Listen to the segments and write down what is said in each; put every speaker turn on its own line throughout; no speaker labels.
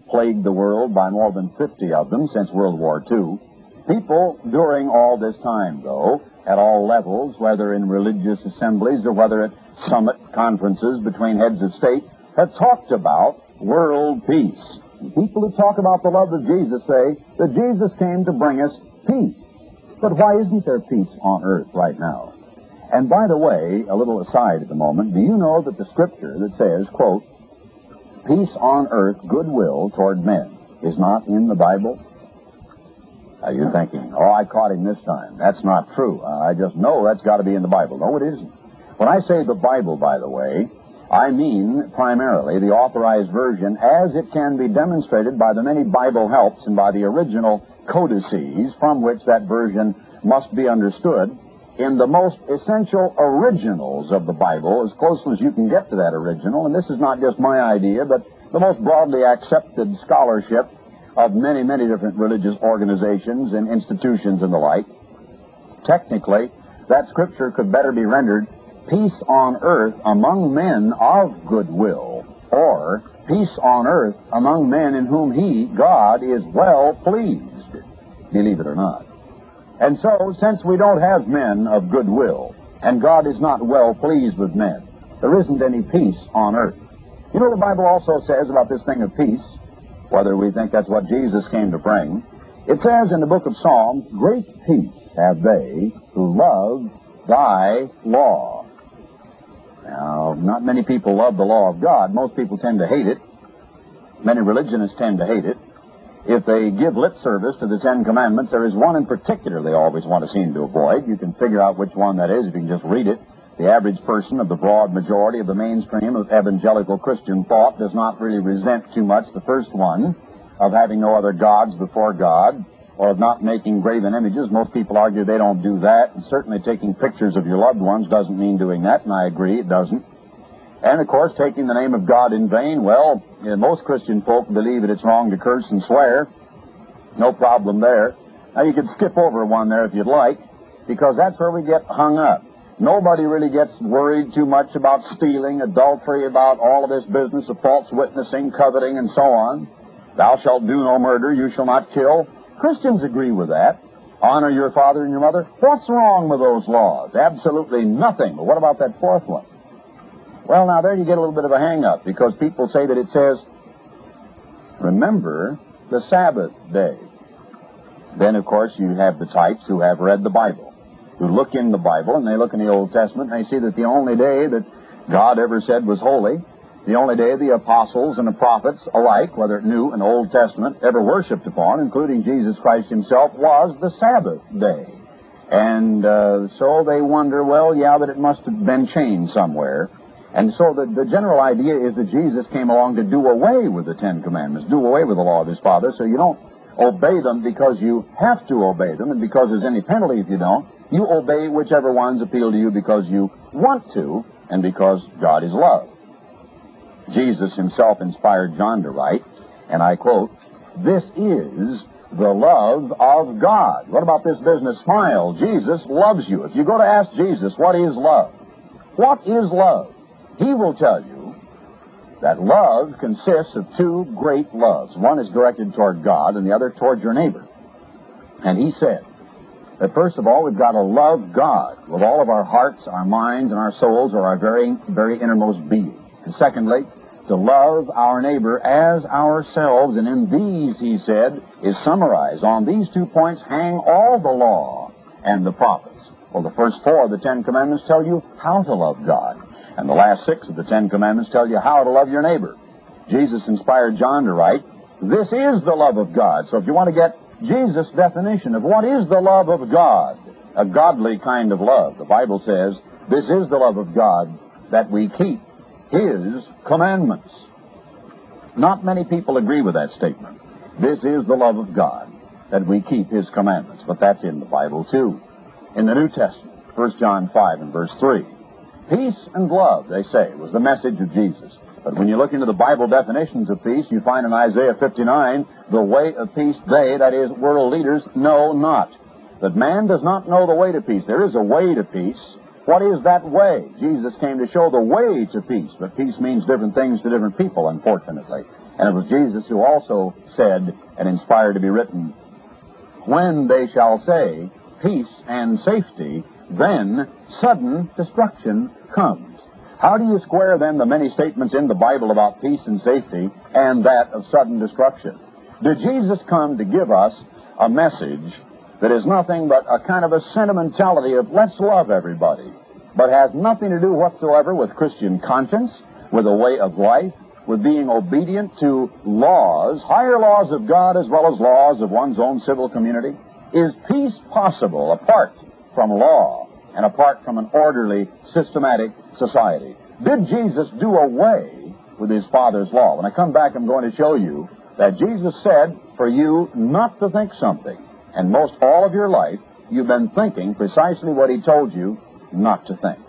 plagued the world by more than 50 of them since World War II. People during all this time, though, at all levels, whether in religious assemblies or whether at summit conferences between heads of state, have talked about world peace. And people who talk about the love of Jesus say that Jesus came to bring us peace. But why isn't there peace on earth right now? And by the way, a little aside at the moment, do you know that the scripture that says, quote, peace on earth, goodwill toward men, is not in the Bible? Are you thinking, oh, I caught him this time. That's not true. I just know that's got to be in the Bible. No, it isn't. When I say the Bible, by the way, I mean primarily the authorized version as it can be demonstrated by the many Bible helps and by the original codices from which that version must be understood in the most essential originals of the Bible, as close as you can get to that original. And this is not just my idea, but the most broadly accepted scholarship of many, many different religious organizations and institutions and the like. Technically, that scripture could better be rendered peace on earth among men of goodwill, or peace on earth among men in whom he, God, is well pleased, believe it or not. And so, since we don't have men of goodwill, and God is not well pleased with men, there isn't any peace on earth. You know, the Bible also says about this thing of peace, whether we think that's what Jesus came to bring, it says in the book of Psalms, great peace have they who love thy law. Now, not many people love the law of God. Most people tend to hate it. Many religionists tend to hate it. If they give lip service to the Ten Commandments, there is one in particular they always want to seem to avoid. You can figure out which one that is if you can just read it. The average person of the broad majority of the mainstream of evangelical Christian thought does not really resent too much the first one, of having no other gods before God, or of not making graven images. Most people argue they don't do that, and certainly taking pictures of your loved ones doesn't mean doing that, and I agree, it doesn't. And, of course, taking the name of God in vain, well, most Christian folk believe that it's wrong to curse and swear. No problem there. Now, you could skip over one there if you'd like, because that's where we get hung up. Nobody really gets worried too much about stealing, adultery, about all of this business of false witnessing, coveting, and so on. Thou shalt do no murder, you shall not kill. Christians agree with that. Honor your father and your mother. What's wrong with those laws? Absolutely nothing. But what about that fourth one? Well, now there you get a little bit of a hang-up, because people say that it says, remember the Sabbath day. Then, of course, you have the types who have read the Bible, who look in the Bible, and they look in the Old Testament, and they see that the only day that God ever said was holy, the only day the apostles and the prophets alike, whether New and Old Testament, ever worshipped upon, including Jesus Christ himself, was the Sabbath day. And so they wonder, well, yeah, but it must have been changed somewhere. And so the general idea is that Jesus came along to do away with the Ten Commandments, do away with the law of his Father, so you don't obey them because you have to obey them, and because there's any penalty if you don't. You obey whichever ones appeal to you because you want to, and because God is love. Jesus himself inspired John to write, and I quote, this is the love of God. What about this business? Smile. Jesus loves you. If you go to ask Jesus, what is love? What is love? He will tell you that love consists of two great loves. One is directed toward God, and the other toward your neighbor. And he said that first of all, we've got to love God with all of our hearts, our minds, and our souls, or our very, very innermost being. And secondly, to love our neighbor as ourselves. And in these, he said, is summarized. On these 2 points hang all the law and the prophets. Well, the first 4 of the Ten Commandments tell you how to love God. And the last 6 of the Ten Commandments tell you how to love your neighbor. Jesus inspired John to write, this is the love of God. So if you want to get Jesus' definition of what is the love of God, a godly kind of love, the Bible says, this is the love of God, that we keep his commandments. Not many people agree with that statement. This is the love of God, that we keep his commandments. But that's in the Bible too. In the New Testament, 1 John 5 and verse 3. Peace and love, they say, was the message of Jesus. But when you look into the Bible definitions of peace, you find in Isaiah 59, the way of peace they, that is, world leaders, know not. That man does not know the way to peace. There is a way to peace. What is that way? Jesus came to show the way to peace. But peace means different things to different people, unfortunately. And it was Jesus who also said and inspired to be written, when they shall say peace and safety, then sudden destruction comes. How do you square then the many statements in the Bible about peace and safety and that of sudden destruction? Did Jesus come to give us a message that is nothing but a kind of a sentimentality of let's love everybody, but has nothing to do whatsoever with Christian conscience, with a way of life, with being obedient to laws, higher laws of God as well as laws of one's own civil community? Is peace possible apart from law and apart from an orderly, systematic society? Did Jesus do away with his Father's law? When I come back, I'm going to show you that Jesus said for you not to think something. And most all of your life, you've been thinking precisely what he told you not to think.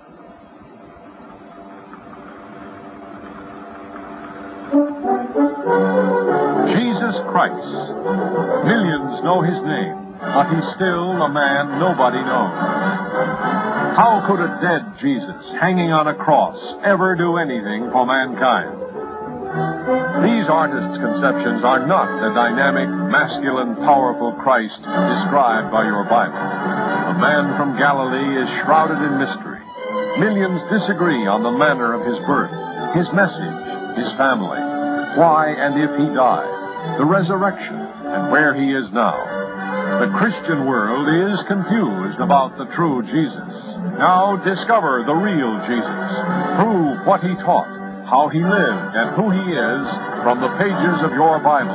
Jesus Christ. Millions know his name, but he's still a man nobody knows. How could a dead Jesus hanging on a cross ever do anything for mankind? These artists' conceptions are not the dynamic, masculine, powerful Christ described by your Bible. The man from Galilee is shrouded in mystery. Millions disagree on the manner of his birth, his message, his family, why and if he died, the resurrection, and where he is now. The Christian world is confused about the true Jesus. Now discover the real Jesus. Prove what he taught, how he lived, and who he is from the pages of your Bible.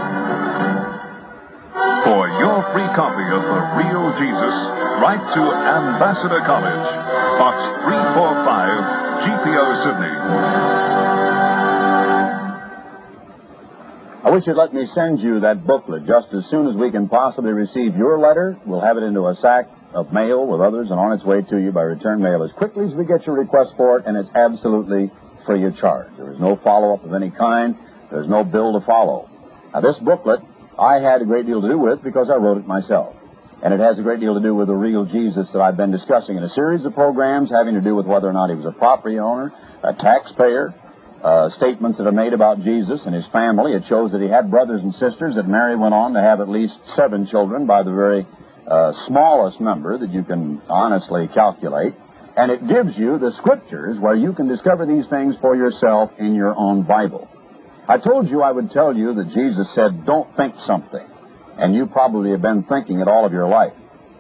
For your free copy of The Real Jesus, write to Ambassador College, Box 345, GPO, Sydney.
I wish you'd let me send you that booklet just as soon as we can possibly receive your letter. We'll have it into a sack of mail with others and on its way to you by return mail as quickly as we get your request for it, and it's absolutely free of charge. There is no follow-up of any kind. There's no bill to follow. Now, this booklet I had a great deal to do with because I wrote it myself. And it has a great deal to do with the real Jesus that I've been discussing in a series of programs having to do with whether or not he was a property owner, a taxpayer, statements that are made about Jesus and his family. It shows that he had brothers and sisters, that Mary went on to have at least 7 children by the very smallest number that you can honestly calculate. And it gives you the scriptures where you can discover these things for yourself in your own Bible. I told you I would tell you that Jesus said, don't think something. And you probably have been thinking it all of your life.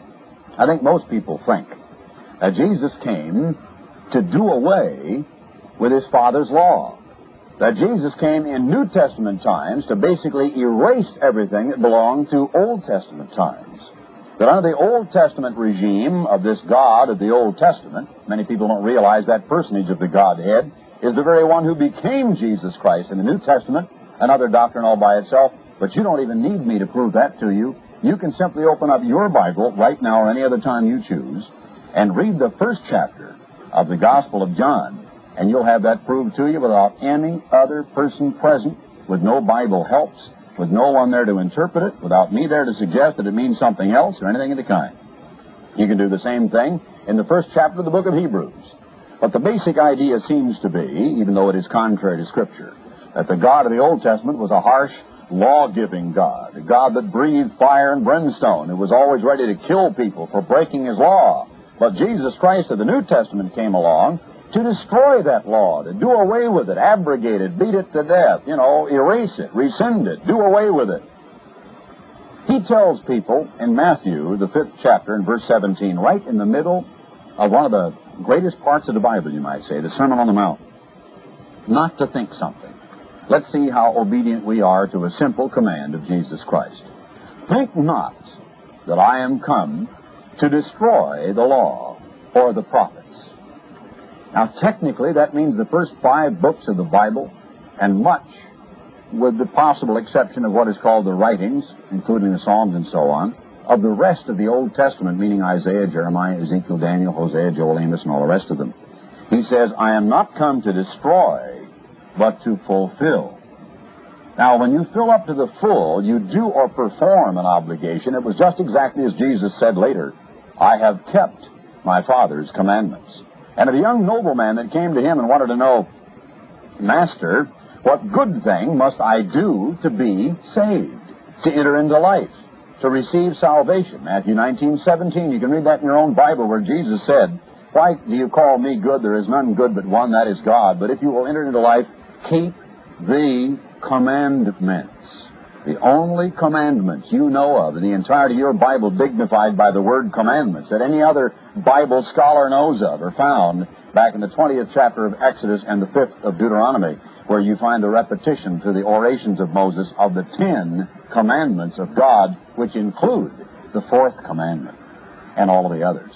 I think most people think that Jesus came to do away with his Father's law. That Jesus came in New Testament times to basically erase everything that belonged to Old Testament times. That under the Old Testament regime of this God of the Old Testament, many people don't realize that personage of the Godhead is the very one who became Jesus Christ in the New Testament, another doctrine all by itself, but you don't even need me to prove that to you. You can simply open up your Bible right now or any other time you choose and read the first chapter of the Gospel of John, and you'll have that proved to you without any other person present, with no Bible helps, with no one there to interpret it, without me there to suggest that it means something else or anything of the kind. You can do the same thing in the first chapter of the book of Hebrews. But the basic idea seems to be, even though it is contrary to Scripture, that the God of the Old Testament was a harsh, law-giving God, a God that breathed fire and brimstone, who was always ready to kill people for breaking his law. But Jesus Christ of the New Testament came along to destroy that law, to do away with it, abrogate it, beat it to death, erase it, rescind it, do away with it. He tells people in Matthew, the 5th chapter, in verse 17, right in the middle of one of the greatest parts of the Bible, you might say, the Sermon on the Mount, not to think something. Let's see how obedient we are to a simple command of Jesus Christ. Think not that I am come to destroy the law or the prophets. Now, technically, that means the first 5 books of the Bible, and much, with the possible exception of what is called the writings, including the Psalms and so on, of the rest of the Old Testament, meaning Isaiah, Jeremiah, Ezekiel, Daniel, Hosea, Joel, Amos, and all the rest of them. He says, I am not come to destroy, but to fulfill. Now, when you fill up to the full, you do or perform an obligation. It was just exactly as Jesus said later, I have kept my Father's commandments. And of a young nobleman that came to him and wanted to know, Master, What good thing must I do to be saved, to enter into life, to receive salvation? Matthew 19:17. You can read that in your own Bible, where Jesus said, why do you call me good? There is none good but one, that is God. But if you will enter into life, keep the commandments. The only commandments you know of in the entirety of your Bible dignified by the word commandments that any other Bible scholar knows of are found back in the 20th chapter of Exodus and the 5th of Deuteronomy, where you find the repetition through the orations of Moses of the 10 commandments of God, which include the 4th commandment and all of the others.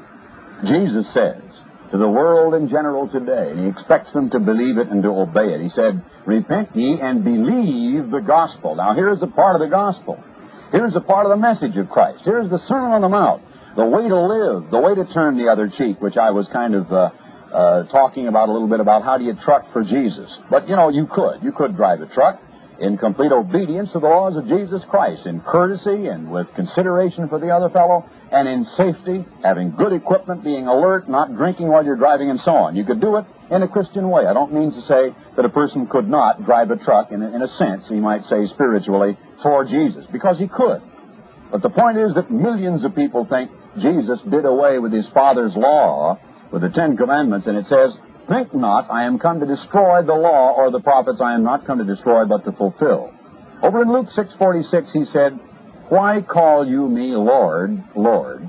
Jesus says to the world in general today, and he expects them to believe it and to obey it, he said, repent ye and believe the gospel. Now here's a part of the gospel. Here's a part of the message of Christ. Here's the Sermon on the Mount, the way to live, the way to turn the other cheek, which I was kind of talking about a little bit about how do you truck for Jesus. But, you know, you could drive a truck in complete obedience to the laws of Jesus Christ, in courtesy and with consideration for the other fellow, and in safety, having good equipment, being alert, not drinking while you're driving, and so on. You could do it in a Christian way. I don't mean to say that a person could not drive a truck, in a sense, he might say spiritually, for Jesus, because he could. But the point is that millions of people think Jesus did away with his Father's law, with the 10 Commandments, and it says, think not, I am come to destroy the law or the prophets. I am not come to destroy, but to fulfill. Over in Luke 6:46, he said, why call you me Lord, Lord,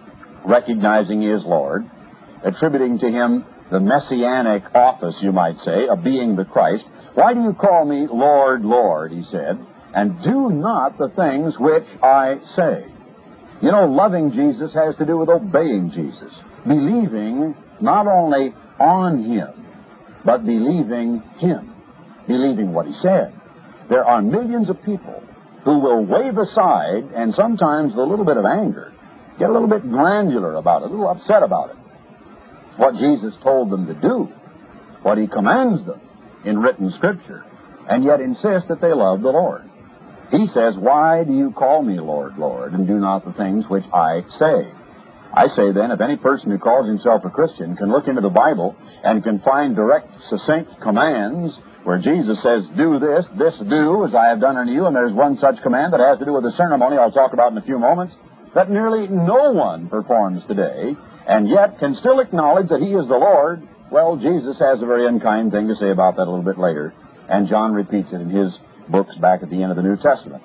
recognizing he is Lord, attributing to him the messianic office, you might say, of being the Christ. Why do you call me Lord, Lord, he said, and do not the things which I say? You know, loving Jesus has to do with obeying Jesus, believing not only on him, but believing him, believing what he said. There are millions of people who will wave aside, and sometimes with a little bit of anger, get a little bit glandular about it, a little upset about it, what Jesus told them to do, what he commands them in written Scripture, and yet insist that they love the Lord. He says, why do you call me Lord, Lord, and do not the things which I say? I say then, if any person who calls himself a Christian can look into the Bible and can find direct, succinct commands where Jesus says, do this, this do, as I have done unto you, and there's one such command that has to do with the ceremony I'll talk about in a few moments, that nearly no one performs today, and yet can still acknowledge that he is the Lord, well, Jesus has a very unkind thing to say about that a little bit later, and John repeats it in his books back at the end of the New Testament.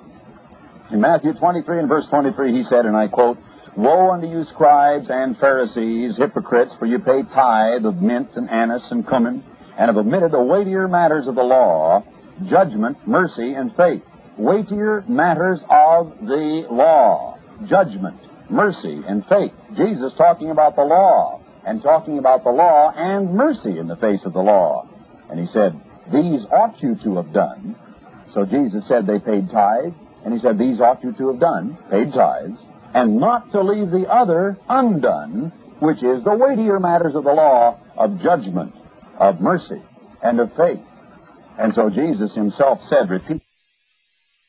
In Matthew 23 and verse 23, he said, and I quote, woe unto you, scribes and Pharisees, hypocrites, for you pay tithe of mint and anise and cumin, and have omitted the weightier matters of the law, judgment, mercy, and faith. Weightier matters of the law, judgment, mercy, and faith. Jesus talking about the law, and talking about the law and mercy in the face of the law. And he said, these ought you to have done. So Jesus said they paid tithe, and he said these ought you to have done, paid tithes, and not to leave the other undone, which is the weightier matters of the law, of judgment, of mercy, and of faith. And so Jesus himself said, repeat,